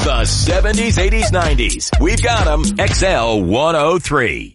The 70s, 80s, 90s. We've got them. XL 103.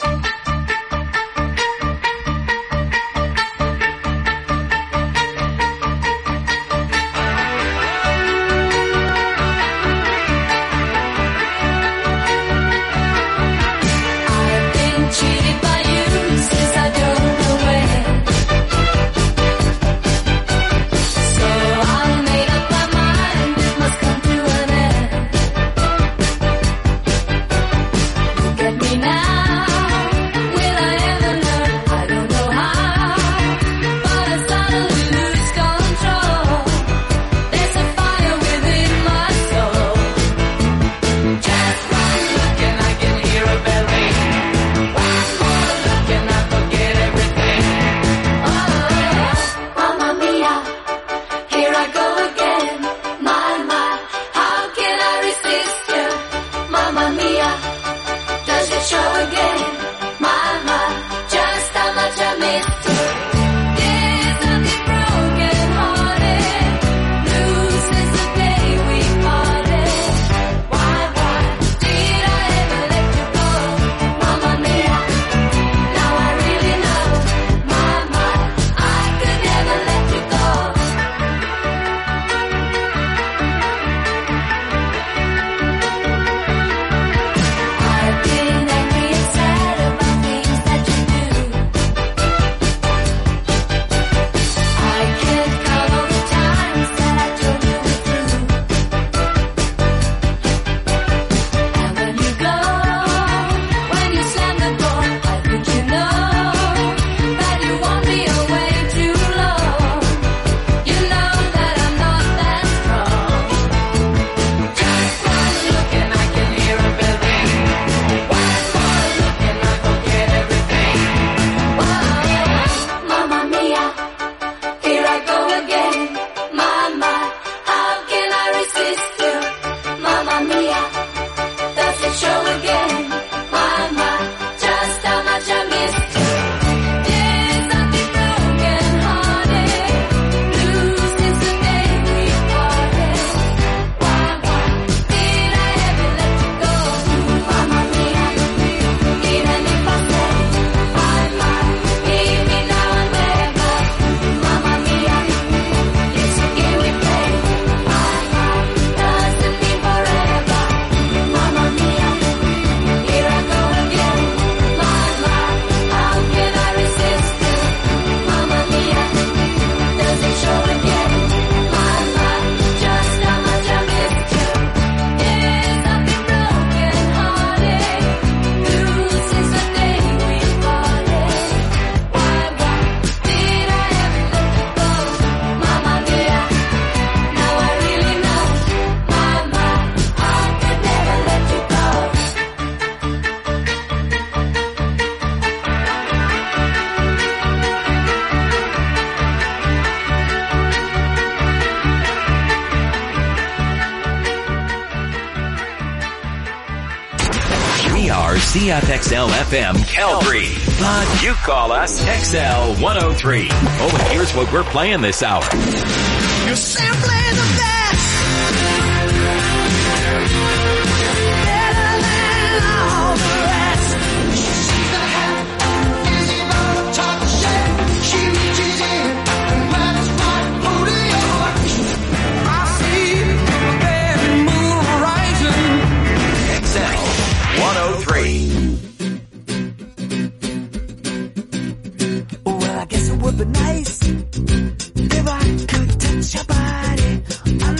CFXL FM Calgary. But you call us XL 103. Oh, and here's what we're playing this hour. You're simply the best. Better than all the rest. She's the half easy on the top shelf. She reaches in and grabs my hold of yours. I see the baby moon rising. XL 103. Well, I guess it would be nice if I could touch your body.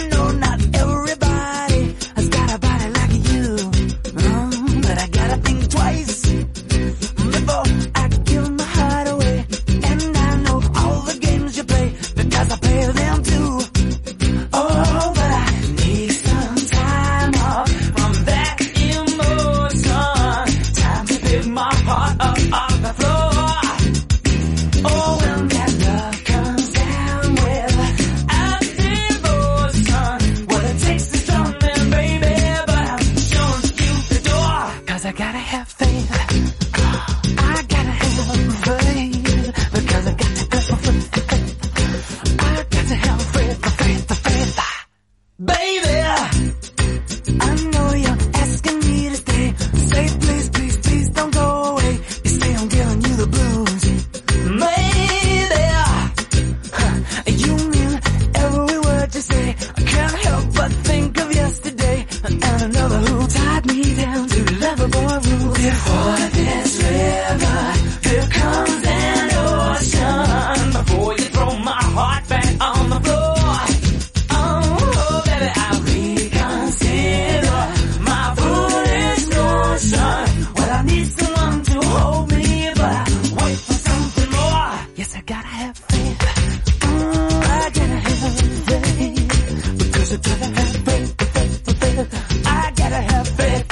Before this river, here comes an ocean. Before you throw my heart back on the floor, oh, baby, I'll reconsider my foolish notion. Well, I need someone to hold me, but I wait for something more. Yes, I gotta have faith. I gotta have faith. Because I gotta have faith. I gotta have faith.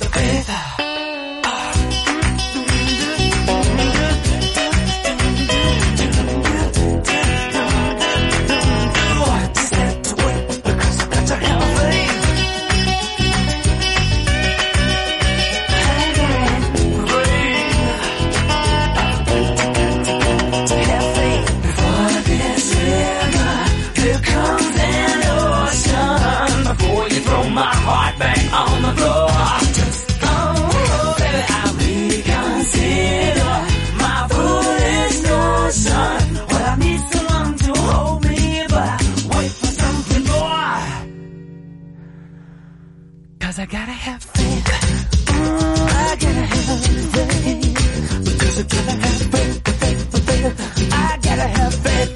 I gotta have faith. I gotta have faith. Because I gotta have faith. I gotta have faith.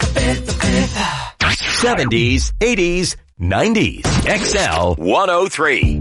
70s, 80s, 90s. XL 103.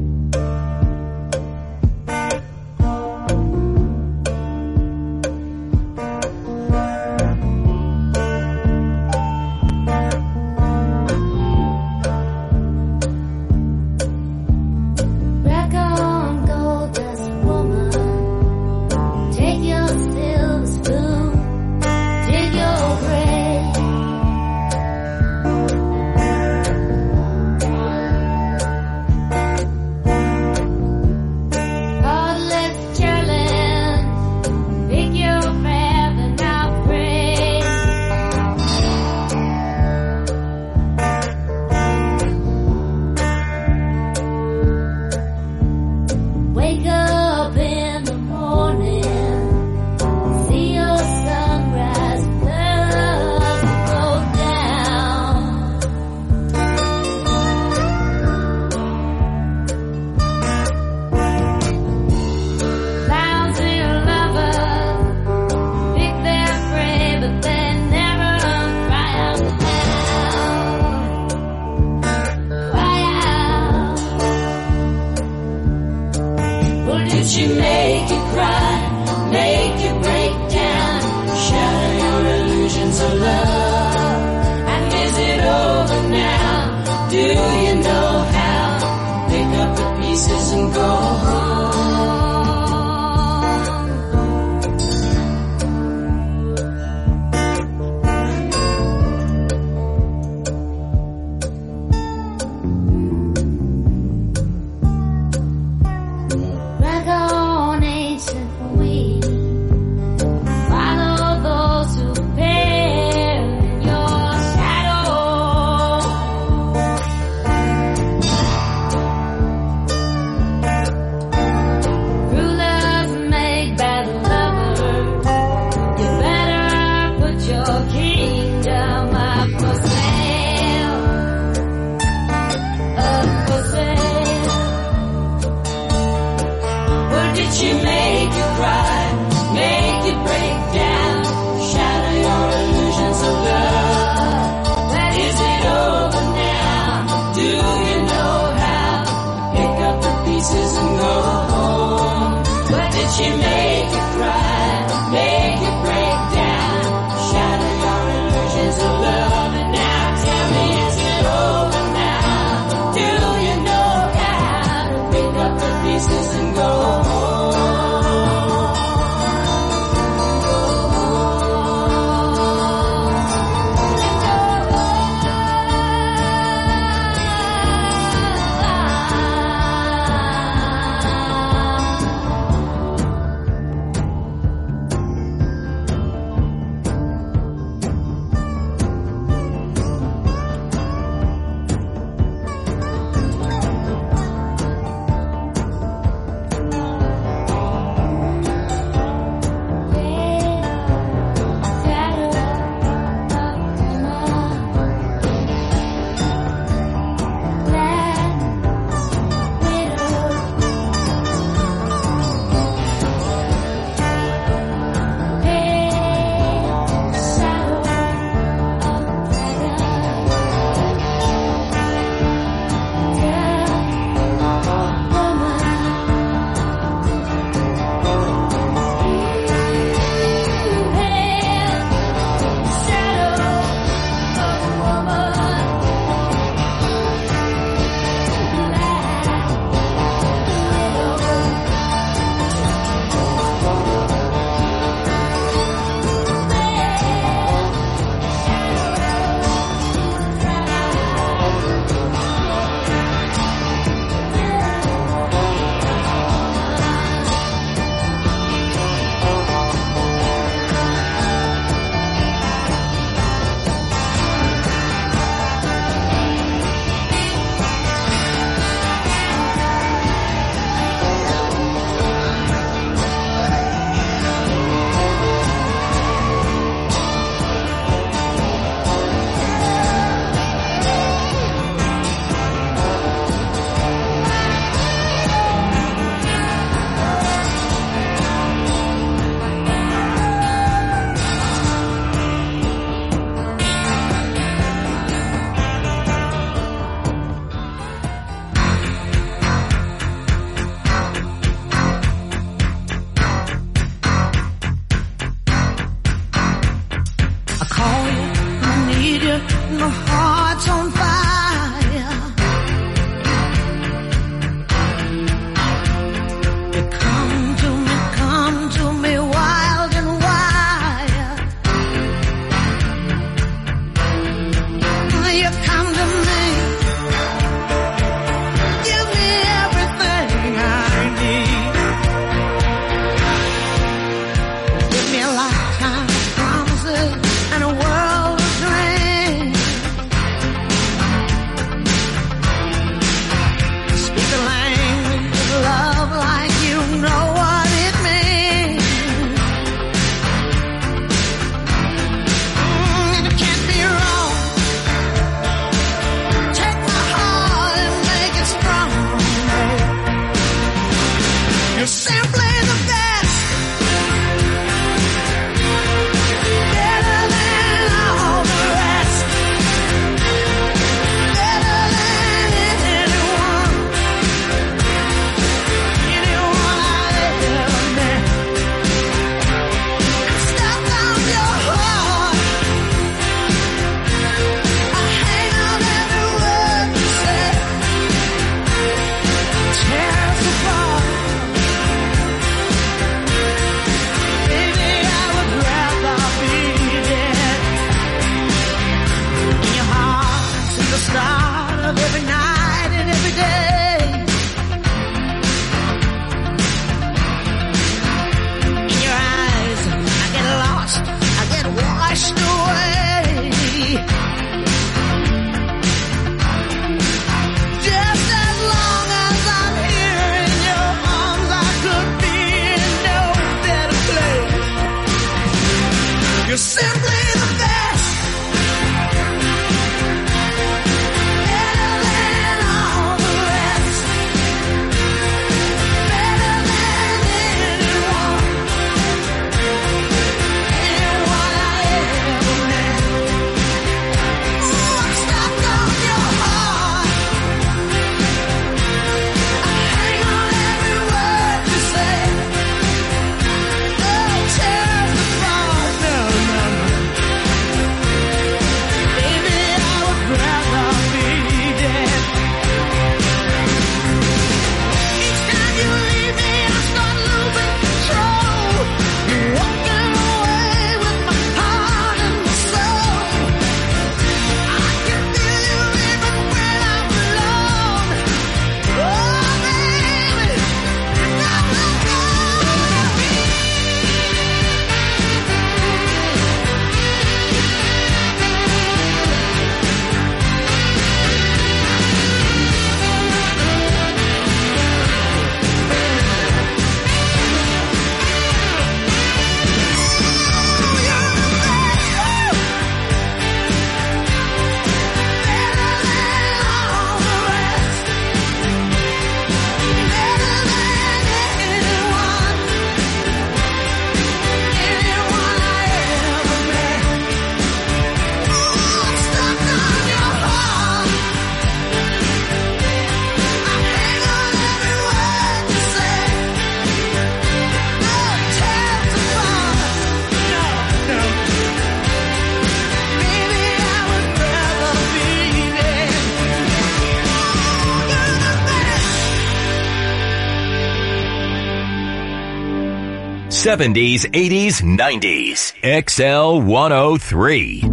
70s, 80s, 90s. XL 103.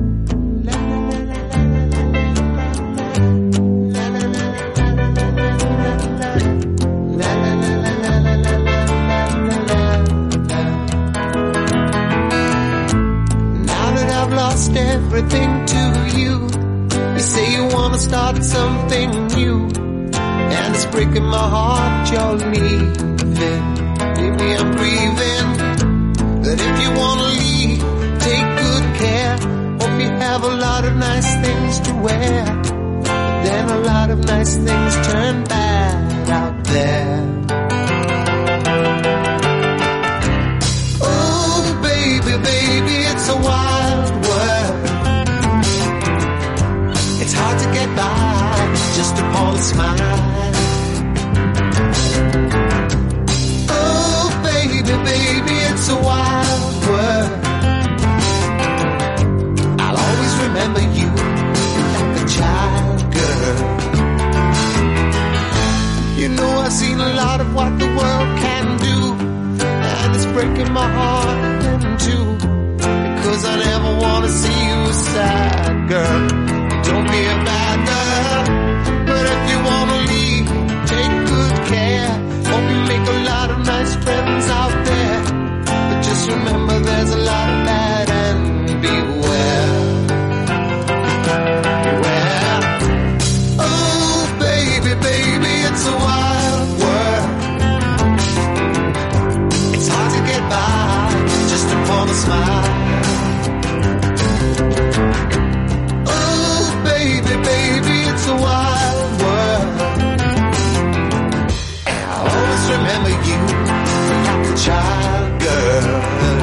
Now that I've lost everything to you, you say you wanna start something new, and it's breaking my heart you're leaving. Baby, I'm grieving, that if you wanna leave, take good care. Hope you have a lot of nice things to wear, then a lot of nice things turn bad out there. Oh, baby, baby, it's a wild world. It's hard to get by just upon a smile. Oh, baby, baby, it's a wild world. I'll always remember you like a child girl. You know I've seen a lot of what the world can do, and it's breaking my heart in two, because I never want to see you sad, girl. Don't be a bad girl, but if you want to leave, take good care. Hope you make a lot of nice friends out there, but just remember there's a lot of bad and beware. Beware. Oh, baby, baby, it's a wild world. It's hard to get by just upon a smile. Oh, baby, baby, it's a wild world. And I'll always remember you like a child girl.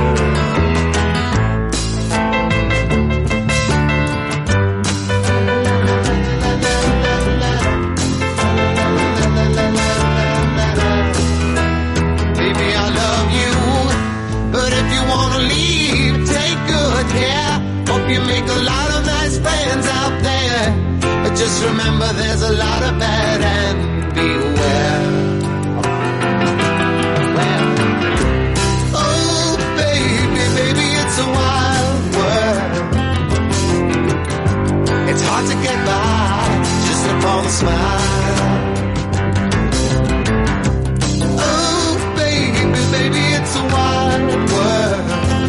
Baby, I love you, but if you wanna leave, take good care. Hope you make a lot of nice friends out there, but just remember there's a lot of bad and beware. Well, oh, baby, baby, it's a wild world. It's hard to get by just upon a smile. Oh, baby, baby, it's a wild world.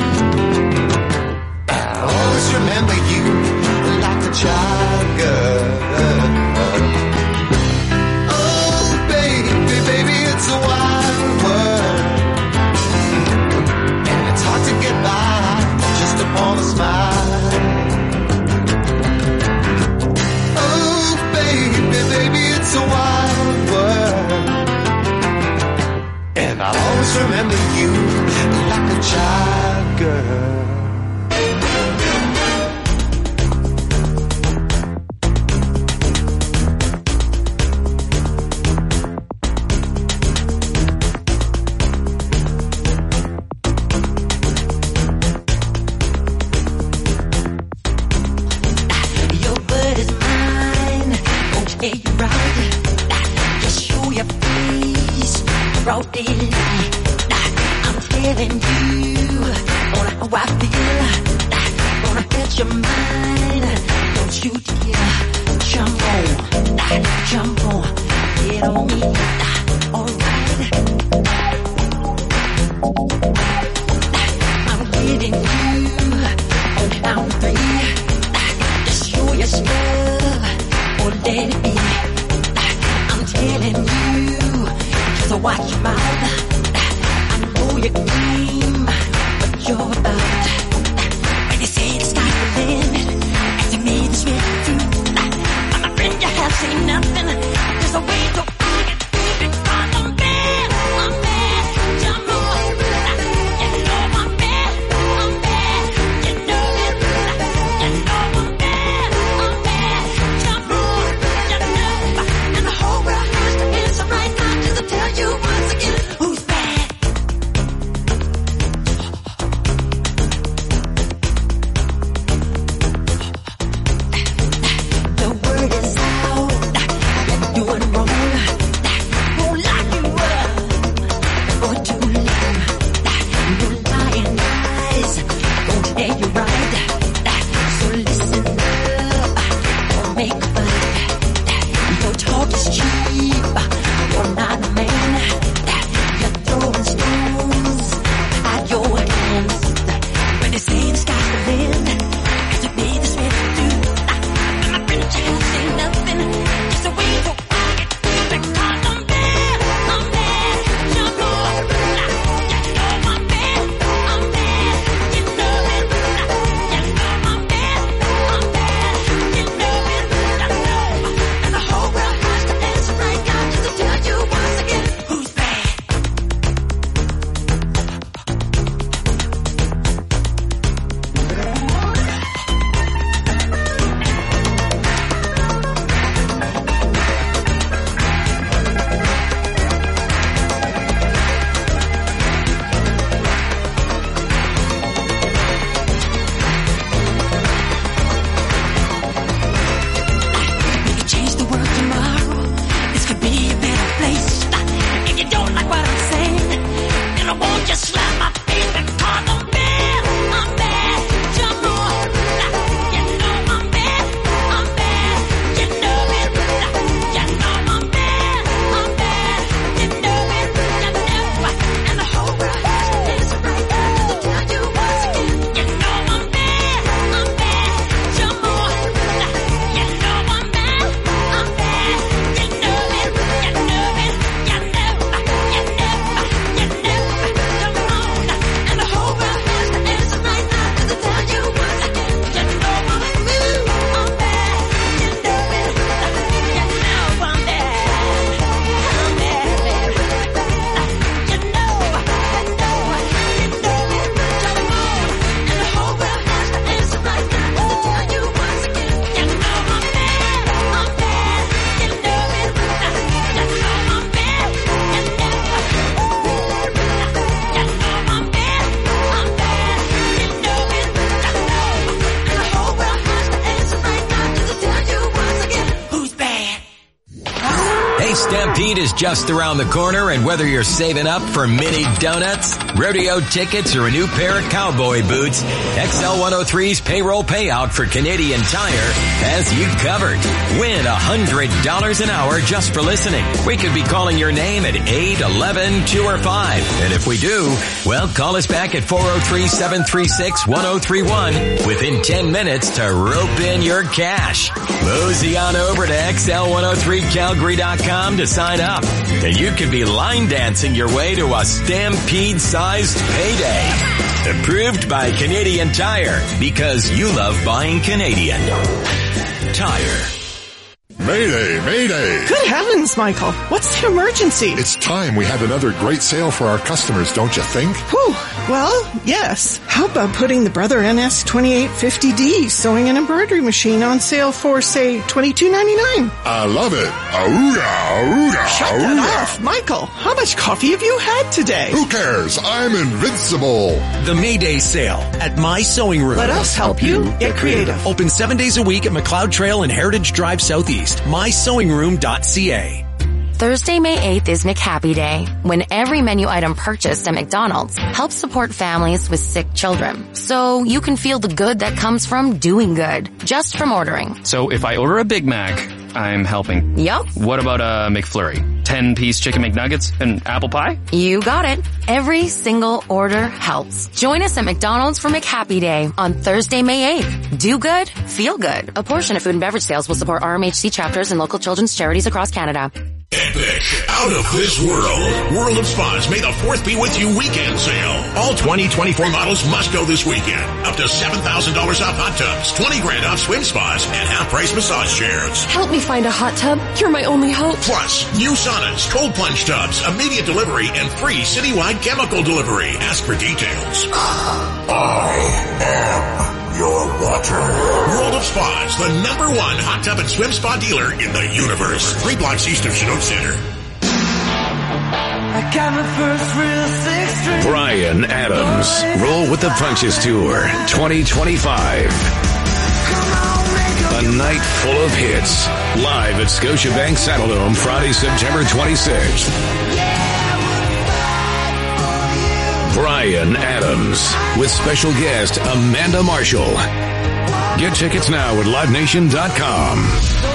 I'll always remember you like a child girl. Oh, baby, baby, it's a wild world, and it's hard to get by just upon a smile. Oh, baby, baby, it's a wild world, and I'll always remember you like a child girl. Your word is mine, okay, you're right. Just show your face, broad daylight. I'm telling you on how I feel. Gonna hurt your mind, don't you dare. Jump on, get on me, alright. I'm getting you on count three. Just show your stuff or let it be. I'm telling you, just watch your mouth. I know your game, but you're about. When you say the sky's the limit, and to me this will be true. My friend, you have seen nothing. There's a way to argue, baby. I'm bad, jump on. You know I'm bad, you know it. You know I'm bad, jump on. You know, and the whole world has to answer right now just to tell you once again who's bad. The word is out, you're doing wrong. just around the corner, and whether you're saving up for mini donuts, rodeo tickets, or a new pair of cowboy boots, XL103's payroll payout for Canadian Tire has you covered. Win $100 an hour just for listening. We could be calling your name at 8, 11, 2, or 5. And if we do, well, call us back at 403-736-1031 within 10 minutes to rope in your cash. Mosey on over to XL103Calgary.com to sign up. And you could be line dancing your way to a Stampede-sized payday. Approved by Canadian Tire, because you love buying Canadian. Tire. Mayday, mayday. Good heavens, Michael. What's the emergency? It's time we had another great sale for our customers, don't you think? Whew. Well, yes. How about putting the Brother NS 2850D sewing and embroidery machine on sale for, say, $22.99? I love it. Auga. Shut that off, Michael. How much coffee have you had today? Who cares? I'm invincible. The Mayday sale at My Sewing Room. Let us help you get creative. Open 7 days a week at McLeod Trail and Heritage Drive Southeast. MySewingRoom.ca. Thursday, May 8th is McHappy Day, when every menu item purchased at McDonald's helps support families with sick children. So you can feel the good that comes from doing good, just from ordering. So if I order a Big Mac, I'm helping. Yup. What about a McFlurry? 10-piece chicken McNuggets and apple pie? You got it. Every single order helps. Join us at McDonald's for McHappy Day on Thursday, May 8th. Do good, feel good. A portion of food and beverage sales will support RMHC chapters and local children's charities across Canada. Epic, out of this world. World of Spas May the 4th be with you weekend sale. All 2024 models must go this weekend. Up to $7,000 off hot tubs, $20,000 off swim spas, and half-price massage chairs. Help me find a hot tub. You're my only hope. Plus, new saunas, cold plunge tubs, immediate delivery, and free citywide chemical delivery. Ask for details. I am your water. World of Spas, the #1 hot tub and swim spa dealer in the universe. 3 blocks east of Chinook Center. I got my first real 6-string. Bryan Adams, Roll with the Punches Tour 2025. A night full of hits. Live at Scotiabank Saddledome Friday, September 26th. Bryan Adams with special guest Amanda Marshall. Get tickets now at LiveNation.com.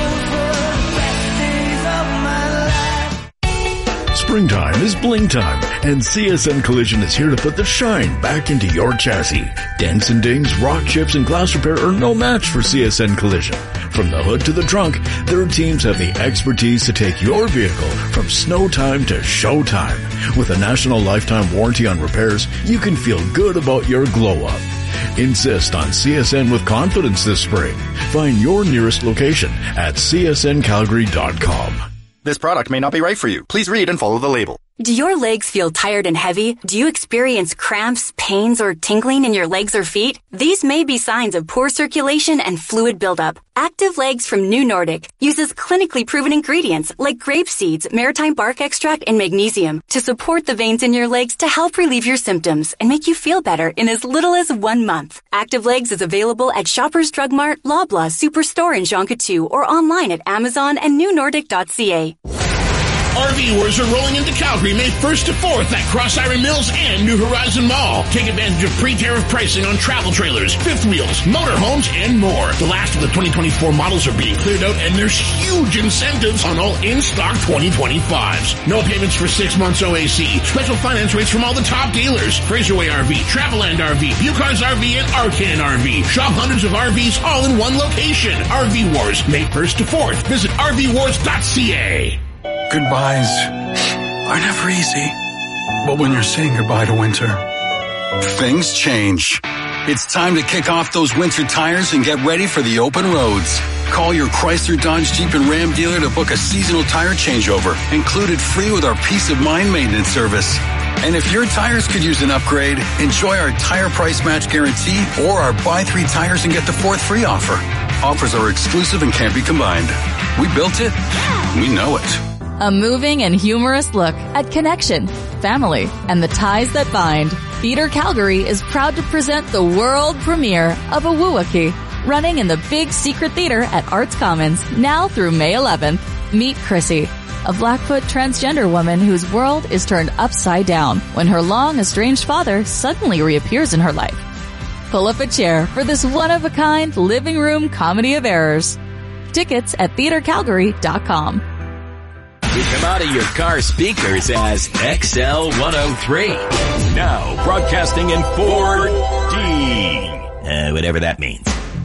Springtime is bling time, and CSN Collision is here to put the shine back into your chassis. Dents and dings, rock chips, and glass repair are no match for CSN Collision. From the hood to the trunk, their teams have the expertise to take your vehicle from snow time to show time. With a national lifetime warranty on repairs, you can feel good about your glow-up. Insist on CSN with confidence this spring. Find your nearest location at csncalgary.com. This product may not be right for you. Please read and follow the label. Do your legs feel tired and heavy? Do you experience cramps, pains, or tingling in your legs or feet? These may be signs of poor circulation and fluid buildup. Active Legs from New Nordic uses clinically proven ingredients like grape seeds, maritime bark extract, and magnesium to support the veins in your legs to help relieve your symptoms and make you feel better in as little as 1 month. Active Legs is available at Shoppers Drug Mart, Loblaw, Superstore, and Jonquière, or online at Amazon and newnordic.ca. RV Wars are rolling into Calgary May 1st to 4th at Cross Iron Mills and New Horizon Mall. Take advantage of pre-tariff pricing on travel trailers, fifth wheels, motorhomes, and more. The last of the 2024 models are being cleared out, and there's huge incentives on all in-stock 2025s. No payments for 6 months OAC. Special finance rates from all the top dealers. Fraserway RV, Traveland RV, Bucars RV, and Arcan RV. Shop hundreds of RVs all in one location. RV Wars, May 1st to 4th. Visit rvwars.ca. Goodbyes are never easy, but when you're saying goodbye to winter, things change. It's time to kick off those winter tires and get ready for the open roads. Call your Chrysler, Dodge, Jeep, and Ram dealer to book a seasonal tire changeover, included free with our Peace of Mind maintenance service. And if your tires could use an upgrade, enjoy our tire price match guarantee or our buy 3 tires and get the 4th free offer. Offers are exclusive and can't be combined. We built it. We know it. A moving and humorous look at connection, family, and the ties that bind. Theatre Calgary is proud to present the world premiere of Awuaki, running in the Big Secret Theatre at Arts Commons, now through May 11th. Meet Chrissy, a Blackfoot transgender woman whose world is turned upside down when her long estranged father suddenly reappears in her life. Pull up a chair for this one-of-a-kind living room comedy of errors. Tickets at theatercalgary.com. We come out of your car speakers as XL103. Now broadcasting in 4D. Whatever that means.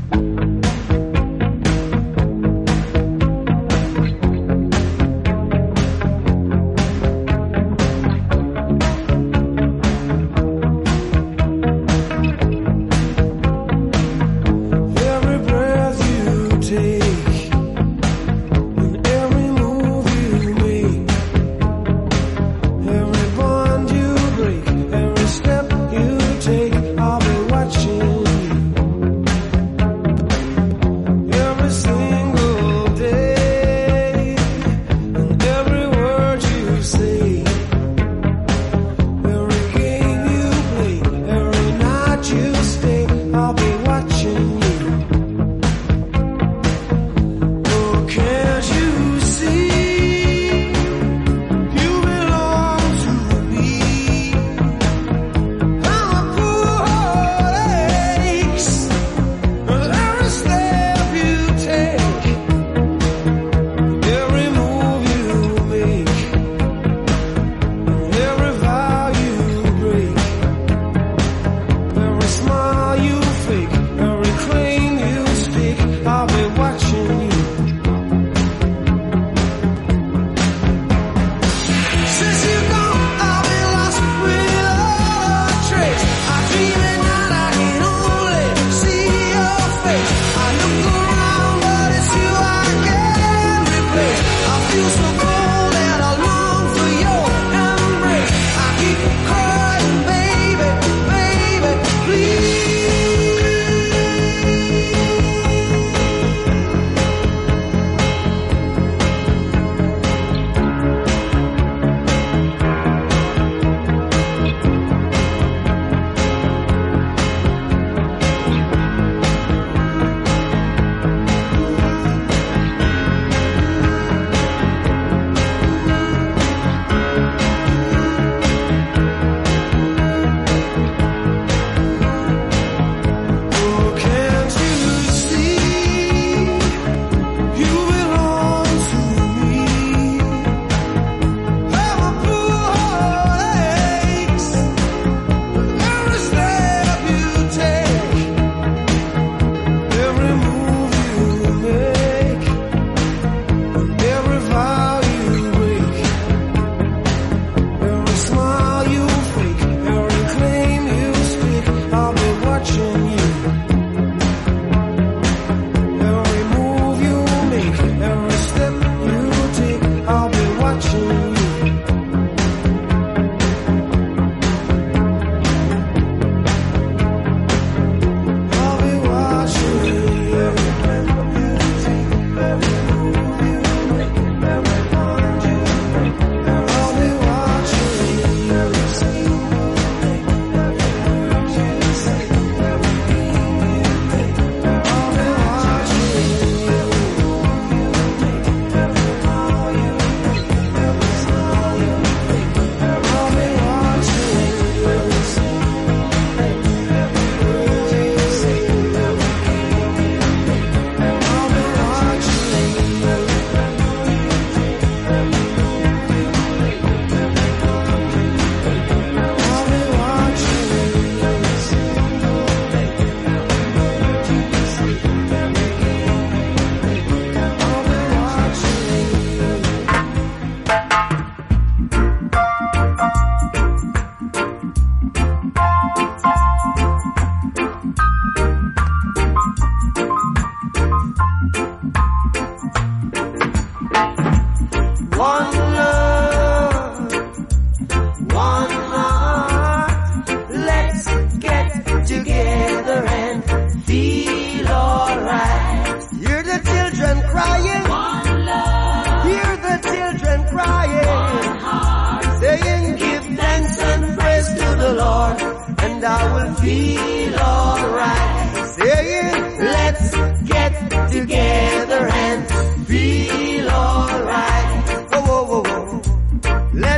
I will feel alright. Saying, let's get together and feel alright. Oh, oh,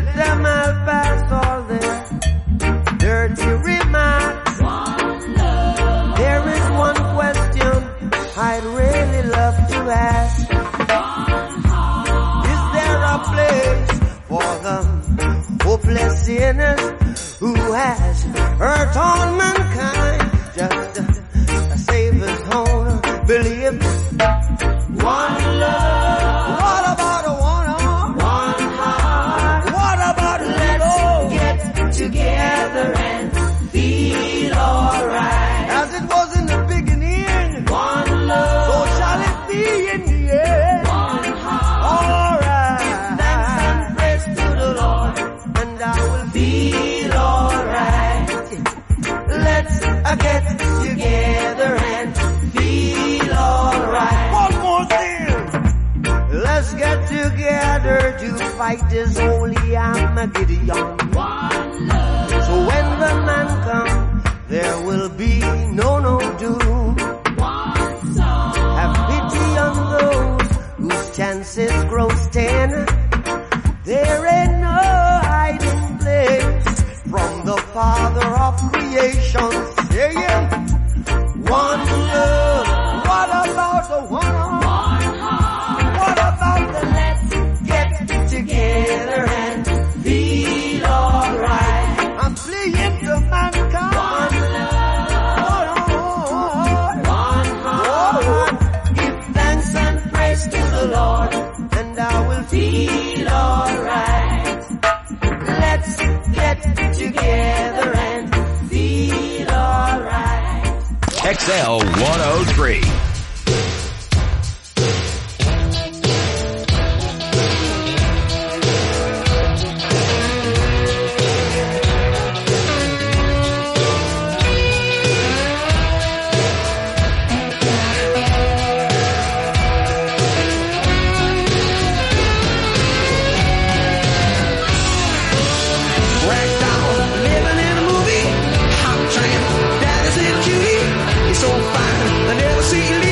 Let them all pass all their dirty remarks. One love. There is one question I'd really love to ask. One heart. Is there a place for the hopeless sinners who has hurt all mankind? Just a Savior's own belief. One love. What about a one heart? What about let's get together and feel alright? As it was in the beginning. One love. So shall it be in the end. One heart. Alright. Thanks and praise to the Lord, and I will feel alright. Let's get together and feel alright. One more thing. Let's get together to fight this holy Armageddon. One love. So when the man comes, there will be no doom. One song. Have pity on those whose chances grow thin. There ain't no hiding place from the Father of creation. Saying, one love. What about the one heart? What about the let's get together and feel alright? I'm pleading to mankind. One heart. Give thanks and praise to the Lord, and I will feel alright. Let's get together and feel alright. XL 103. Ragdoll, living in a movie. Hot tramp, daddy's little cutie. He's so fine, I never see you leave.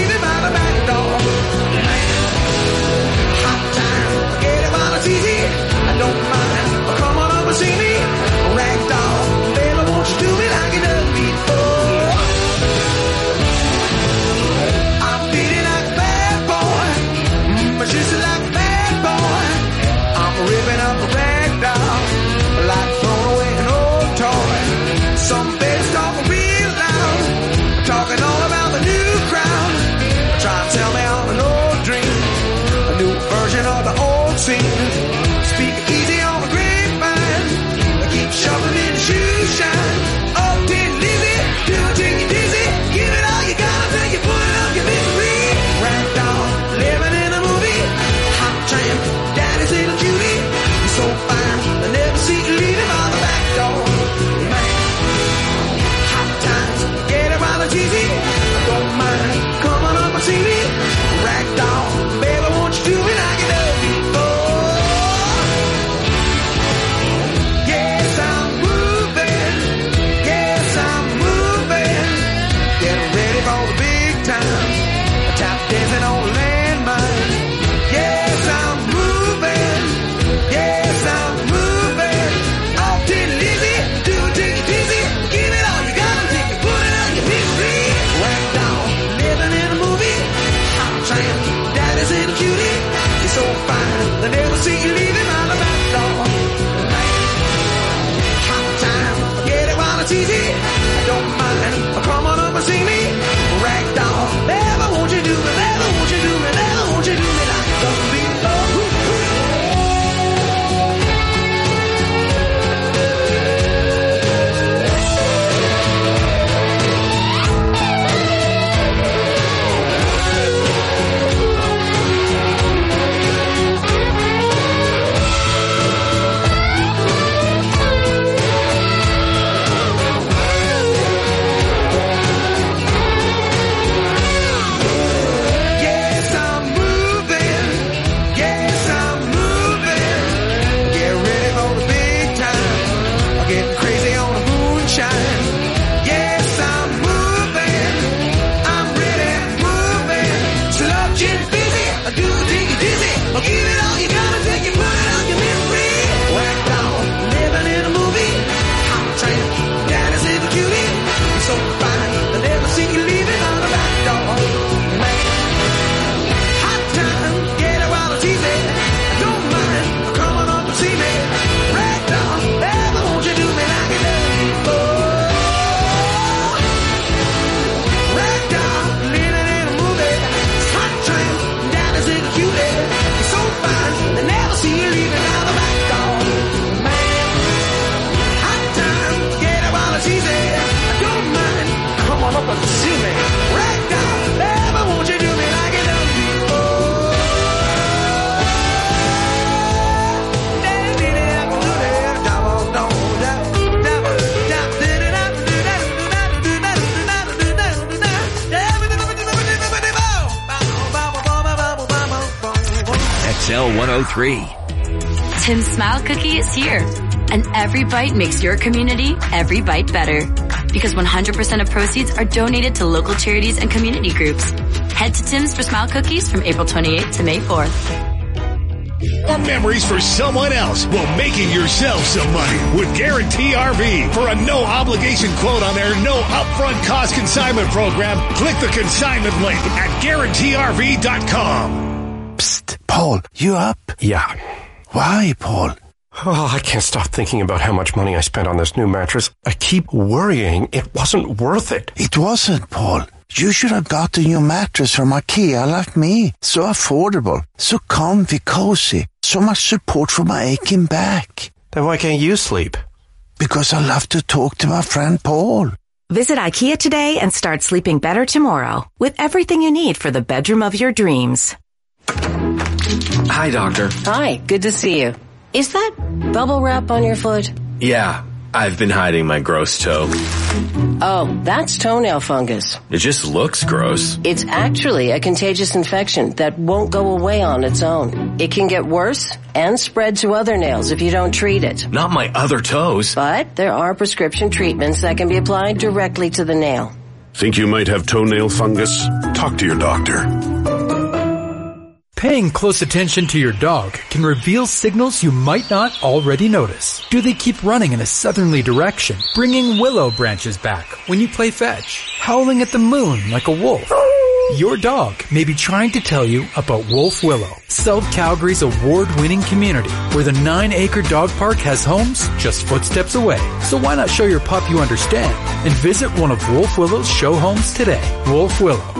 103. Tim's Smile Cookie is here. And every bite makes your community every bite better. Because 100% of proceeds are donated to local charities and community groups. Head to Tim's for Smile Cookies from April 28th to May 4th. More memories for someone else while making yourself some money with Guarantee RV. For a no-obligation quote on their no upfront cost consignment program, click the consignment link at GuaranteeRV.com. Psst, Paul, you up? Yeah. Why, Paul? Oh, I can't stop thinking about how much money I spent on this new mattress. I keep worrying it wasn't worth it. It wasn't, Paul. You should have got a new mattress from IKEA like me. So affordable, so comfy, cozy, so much support for my aching back. Then why can't you sleep? Because I love to talk to my friend Paul. Visit IKEA today and start sleeping better tomorrow with everything you need for the bedroom of your dreams. Hi, Doctor. Hi, good to see you. Is that bubble wrap on your foot? Yeah, I've been hiding my gross toe. Oh, that's toenail fungus. It just looks gross. It's actually a contagious infection that won't go away on its own. It can get worse and spread to other nails if you don't treat it. Not my other toes. But there are prescription treatments that can be applied directly to the nail. Think you might have toenail fungus? Talk to your doctor. Paying close attention to your dog can reveal signals you might not already notice. Do they keep running in a southerly direction, bringing willow branches back when you play fetch, howling at the moon like a wolf? Your dog may be trying to tell you about Wolf Willow, South Calgary's award-winning community, where the 9-acre dog park has homes just footsteps away. So why not show your pup you understand and visit one of Wolf Willow's show homes today? Wolf Willow.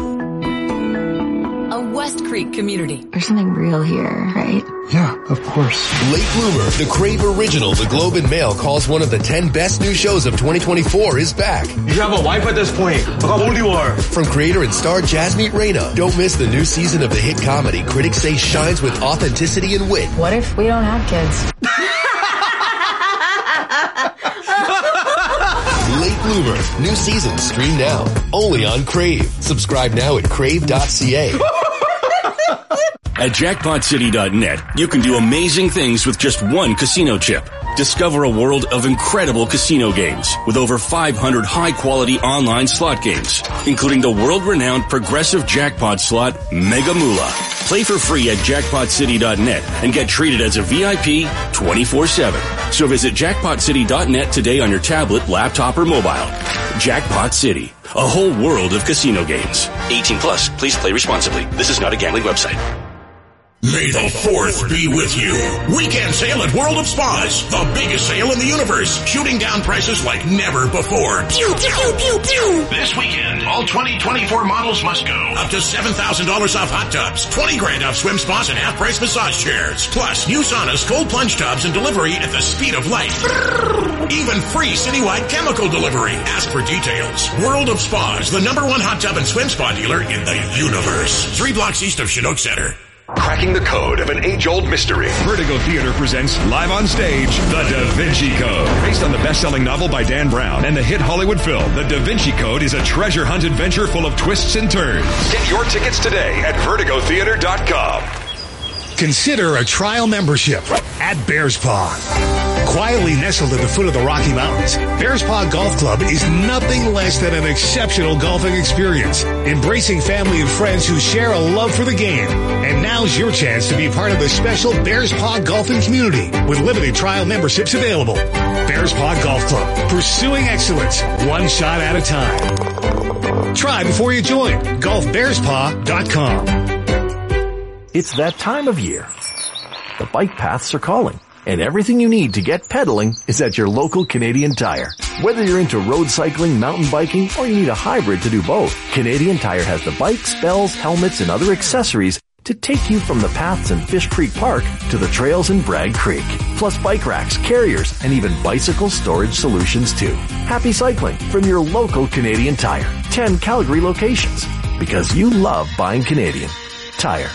West Creek community. There's something real here, right? Yeah, of course. Late Bloomer, the Crave original, the Globe and Mail calls one of the 10 best new shows of 2024 is back. You have a wife at this point. Look how old you are. From creator and star Jasmeet Reyna. Don't miss the new season of the hit comedy critics say shines with authenticity and wit. What if we don't have kids? Late Bloomer, new season stream now. Only on Crave. Subscribe now at crave.ca. At JackpotCity.net, you can do amazing things with just one casino chip. Discover a world of incredible casino games with over 500 high-quality online slot games, including the world-renowned progressive jackpot slot Mega Moolah. Play for free at JackpotCity.net and get treated as a VIP 24/7. So visit JackpotCity.net today on your tablet, laptop, or mobile. Jackpot City, a whole world of casino games. 18 plus, please play responsibly. This is not a gambling website. May the 4th be with you. Weekend sale at World of Spas. The biggest sale in the universe. Shooting down prices like never before. Pew, pew, pew, pew, pew. This weekend, all 2024 models must go. Up to $7,000 off hot tubs. $20,000 off swim spas and half-price massage chairs. Plus, new saunas, cold plunge tubs, and delivery at the speed of light. Even free citywide chemical delivery. Ask for details. World of Spas, the #1 hot tub and swim spa dealer in the universe. 3 blocks east of Chinook Center. Cracking the code of an age-old mystery. Vertigo Theater presents live on stage, The Da Vinci Code. Based on the best-selling novel by Dan Brown and the hit Hollywood film, The Da Vinci Code is a treasure hunt adventure full of twists and turns. Get your tickets today at vertigotheater.com. Consider a trial membership at Bears Paw. Quietly nestled at the foot of the Rocky Mountains, Bears Paw Golf Club is nothing less than an exceptional golfing experience, embracing family and friends who share a love for the game. And now's your chance to be part of the special Bears Paw golfing community with limited trial memberships available. Bears Paw Golf Club, pursuing excellence, one shot at a time. Try before you join. GolfBearsPaw.com. It's that time of year. The bike paths are calling, and everything you need to get pedaling is at your local Canadian Tire. Whether you're into road cycling, mountain biking, or you need a hybrid to do both, Canadian Tire has the bikes, bells, helmets, and other accessories to take you from the paths in Fish Creek Park to the trails in Bragg Creek. Plus bike racks, carriers, and even bicycle storage solutions too. Happy cycling from your local Canadian Tire. 10 Calgary locations. Because you love buying Canadian Tire.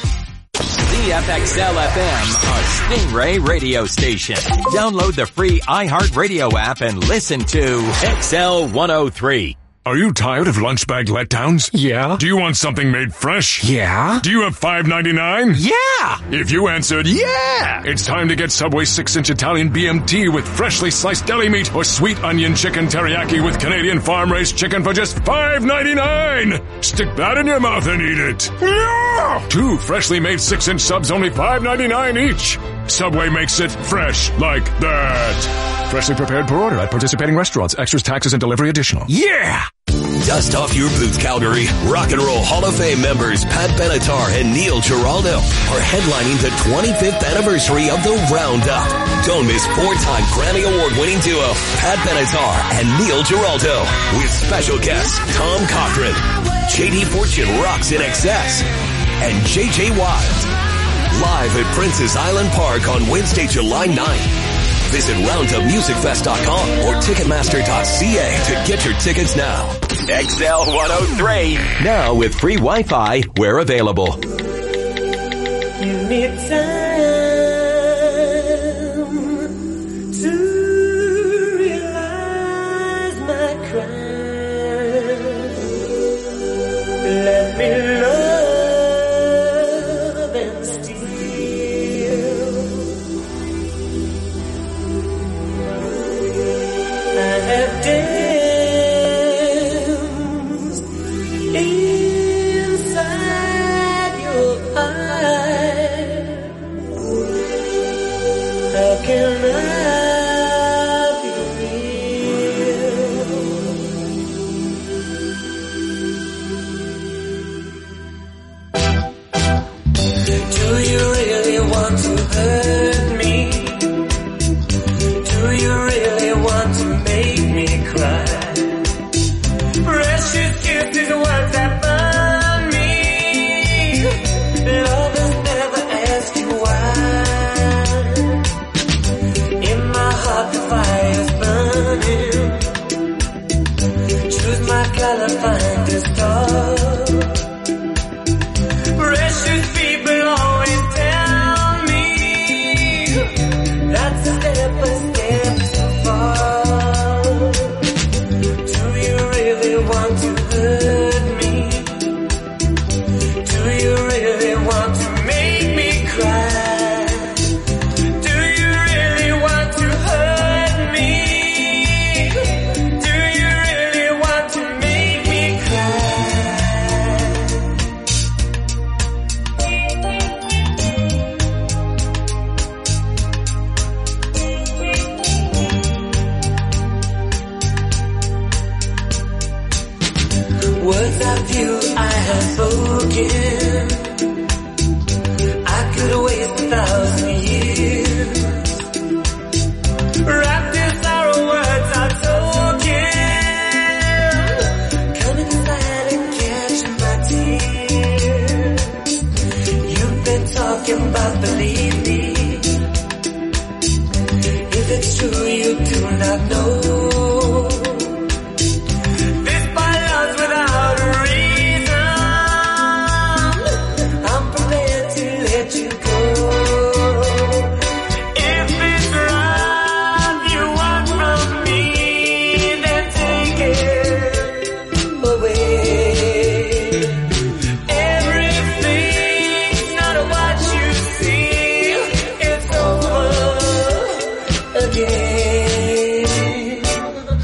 CFXL FM, a Stingray radio station. Download the free iHeartRadio app and listen to XL 103. Are you tired of lunch bag letdowns? Yeah. Do you want something made fresh? Yeah. Do you have $5.99? Yeah. If you answered yeah, it's time to get Subway 6-inch Italian BMT with freshly sliced deli meat or sweet onion chicken teriyaki with Canadian farm-raised chicken for just $5.99. Stick that in your mouth and eat it. Yeah! 2 freshly made 6-inch subs, only $5.99 each. Subway makes it fresh like that. Freshly prepared per order at participating restaurants. Extras, taxes, and delivery additional. Yeah! Dust off your boots, Calgary. Rock and Roll Hall of Fame members Pat Benatar and Neil Giraldo are headlining the 25th anniversary of the Roundup. Don't miss 4-time Grammy Award-winning duo Pat Benatar and Neil Giraldo with special guests Tom Cochrane, J.D. Fortune Rocks in Excess, and J.J. Wild. Live at Princess Island Park on Wednesday, July 9th. Visit RoundupMusicFest.com or Ticketmaster.ca to get your tickets now. XL 103. Now with free Wi-Fi where available. You need time to realize my crime. Let me love and steal. I have danced inside your eyes. How can I be real? Do you really want to hurt me? Do you really want to make me cry? Precious kisses, words that burn me. Lovers never ask you why. In my heart the fire's burning. Choose my color, find a star. Precious people always tell me that's a step too far. Do you really want to hurt me? Do you really want to make me cry? Do you really want to hurt me? Do you really want to make me cry? Words of you I have spoken. I could waste 1,000 years. Wrapped in sorrow, words are token. Come inside and catch my tears. You've been talking about believe me. If it's true, you do not know. This by love's without a reason. I'm prepared to let you go. If it's love you want from me, then take it away. Everything's not what you see. It's over again.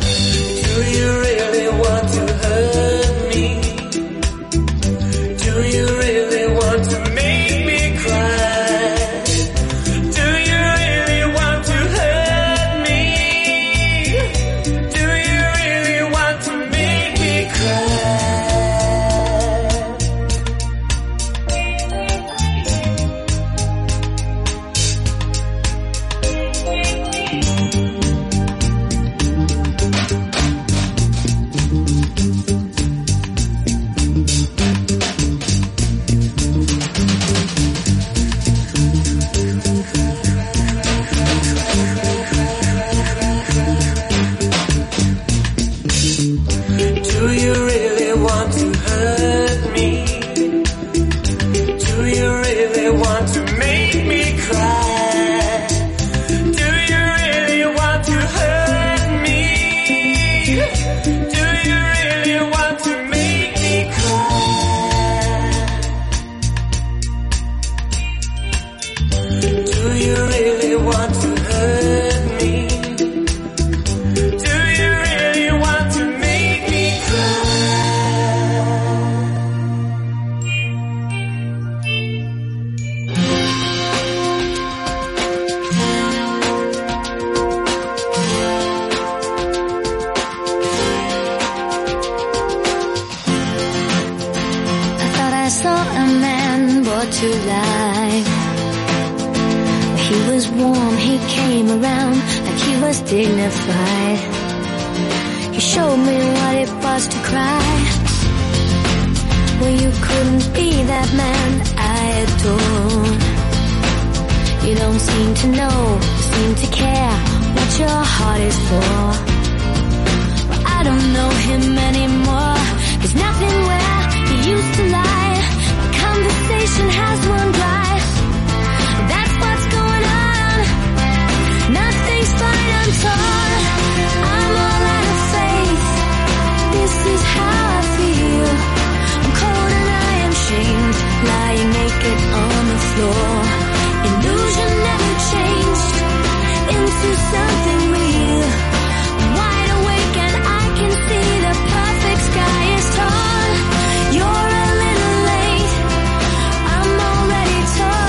to life. He was warm, he came around like he was dignified. He showed me what it was to cry. Well, you couldn't be that man I adored. You don't seem to know, seem to care what your heart is for. Well, I don't know him anymore. There's nothing where he used to lie. The conversation has run dry. That's what's going on. Nothing's fine, I'm torn. I'm all out of faith. This is how I feel. I'm cold and I am shamed, lying naked on the floor. Illusion never changed into something real. I'm wide awake and I can see the perfect sky is torn. You're a little late, I'm already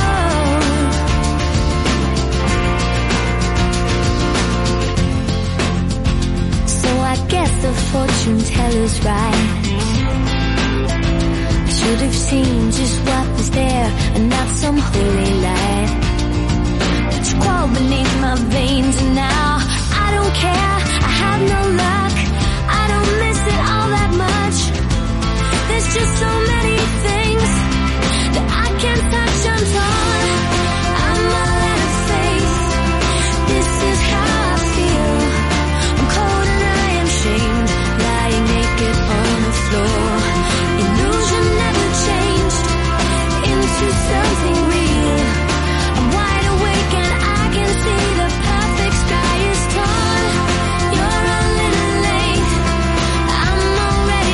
torn. So I guess the fortune teller's right. I should have seen just what was there and not some holy light. But you crawl beneath my veins and now I don't care, I have no luck. I don't miss it all that much. There's just so many things that I can't touch, I'm torn. I'm all out of faith. This is how I feel. I'm cold and I am shamed, lying naked on the floor. Illusion never changed into something real. I'm wide awake and I can see the perfect sky is torn. You're a little late, I'm already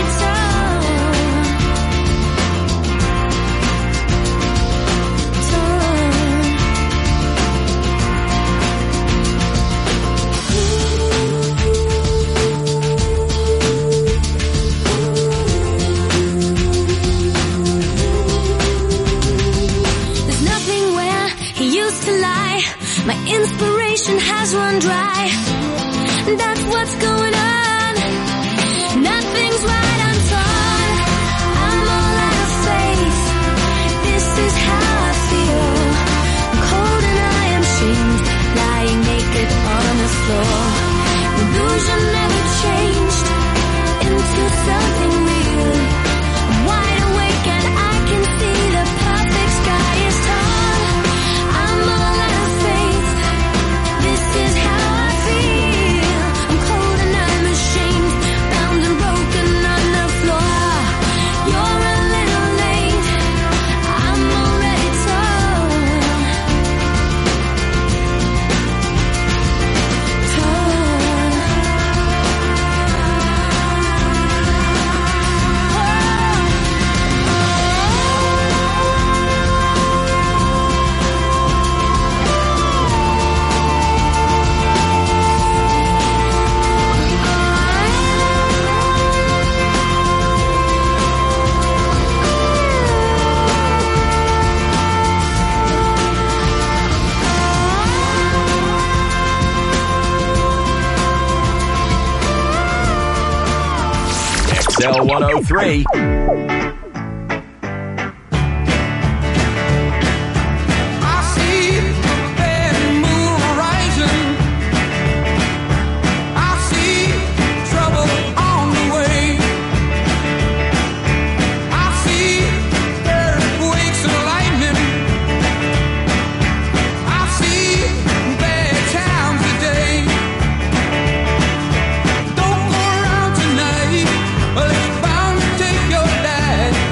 There's nothing where he used to lie. My inspiration has run dry. That's what's going on. Nothing's right, I'm torn. I'm all out of faith. This is how I feel. I'm cold and I am shamed, lying naked on the floor. Illusion never changed into something real. I'm wide awake and I can see the perfect sky is torn. I'm all out of faith. This is how I feel. I'm cold and I'm ashamed, bound and broken on the floor. You're a little late, I'm already torn. XL 103. Don't go around tonight, well, it's bound to take your dad.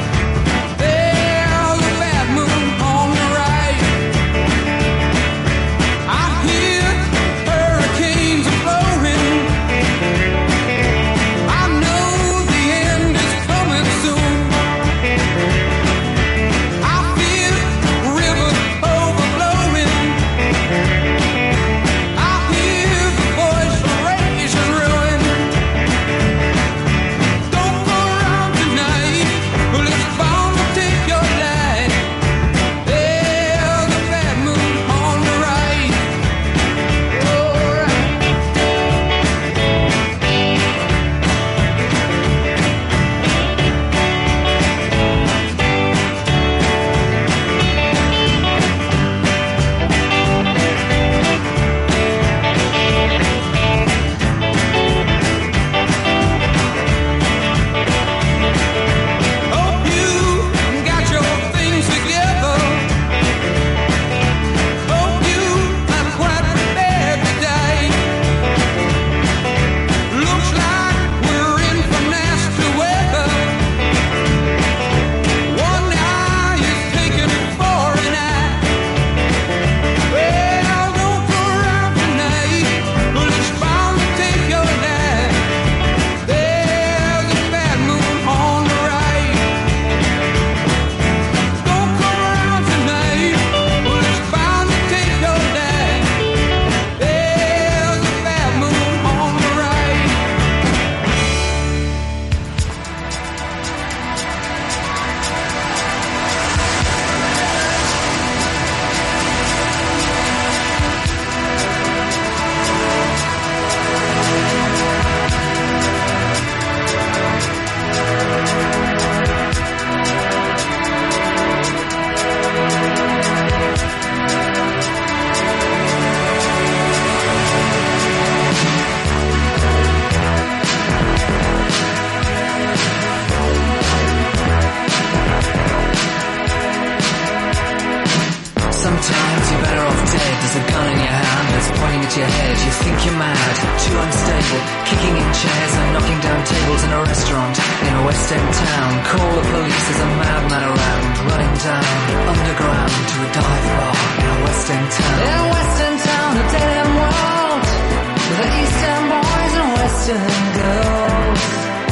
You think you're mad, too unstable, kicking in chairs and knocking down tables in a restaurant in a West End town. Call the police, there's a madman around, running down underground to a dive bar in a West End town. In a West End town, a dead end world, the East End boys and West End girls.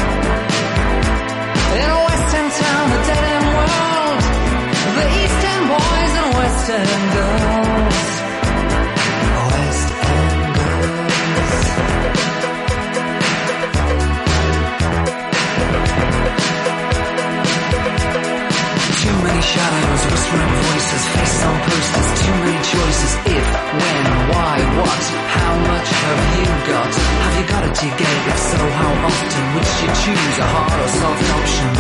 In a West End town, a dead end world, the East End boys and West End girls. West End girls. Too many shadows, whispering voices, faces on posters, too many choices. If, when, why, what, how much have you got? Have you got it, do you get it? If so, how often? Which you choose, a hard or soft option?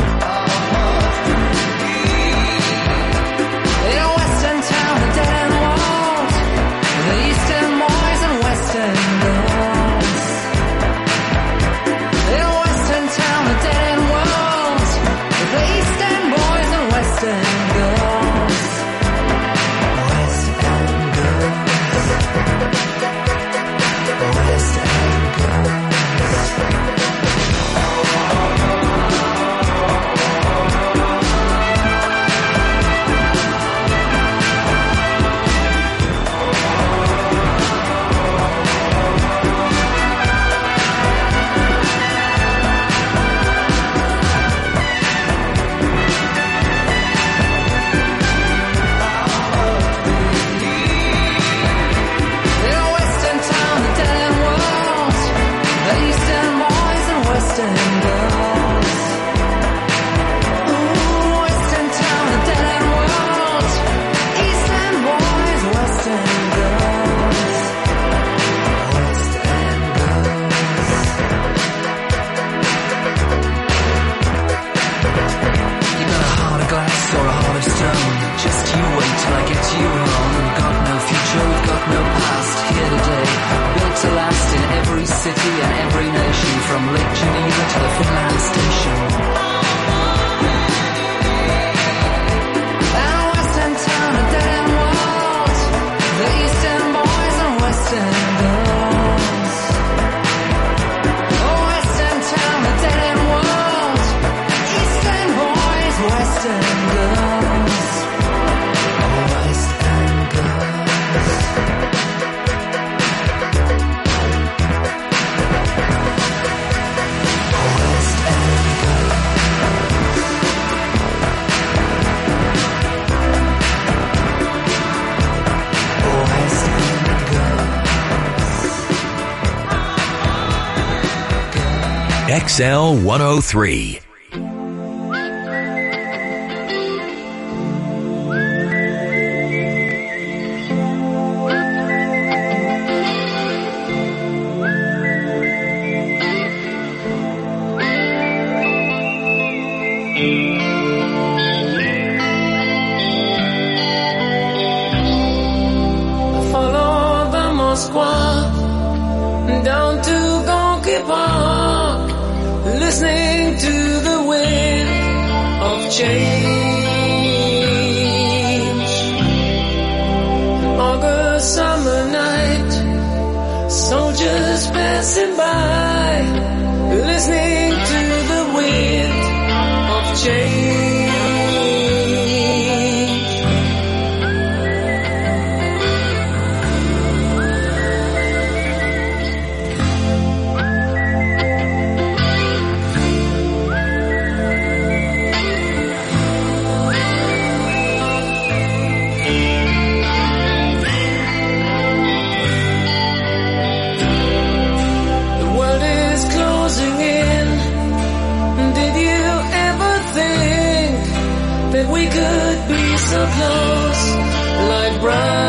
In a West End town, a dead end world, the East End boys and West End girls. In a West End town, a dead end world, the East End boys and West End girls. West End girls. West End girls. In a West End town, a dead end world, the East End boys and West End girls. Ooh, West End town, a dead end world, East End boys, West End girls. West End girls. You got a heart of glass or a heart of stone. Just you wait till I get you home. We've got no future, we've got no past. Here today, built to last in every city and every nation, from Lake Geneva to the Finland station. And a West End town, a dead end world, the East End boys and West End girls. Oh, West End town, a dead end world, East End boys, West End girls. West End girls. West End girls. West End girls. XL 103. Follow the Moskwa down to Gonky Park, listening to the wind of change. August summer night, soldiers passing by, listening to the wind of change. The world is closing in. Did you ever think that we could be so close, like brothers?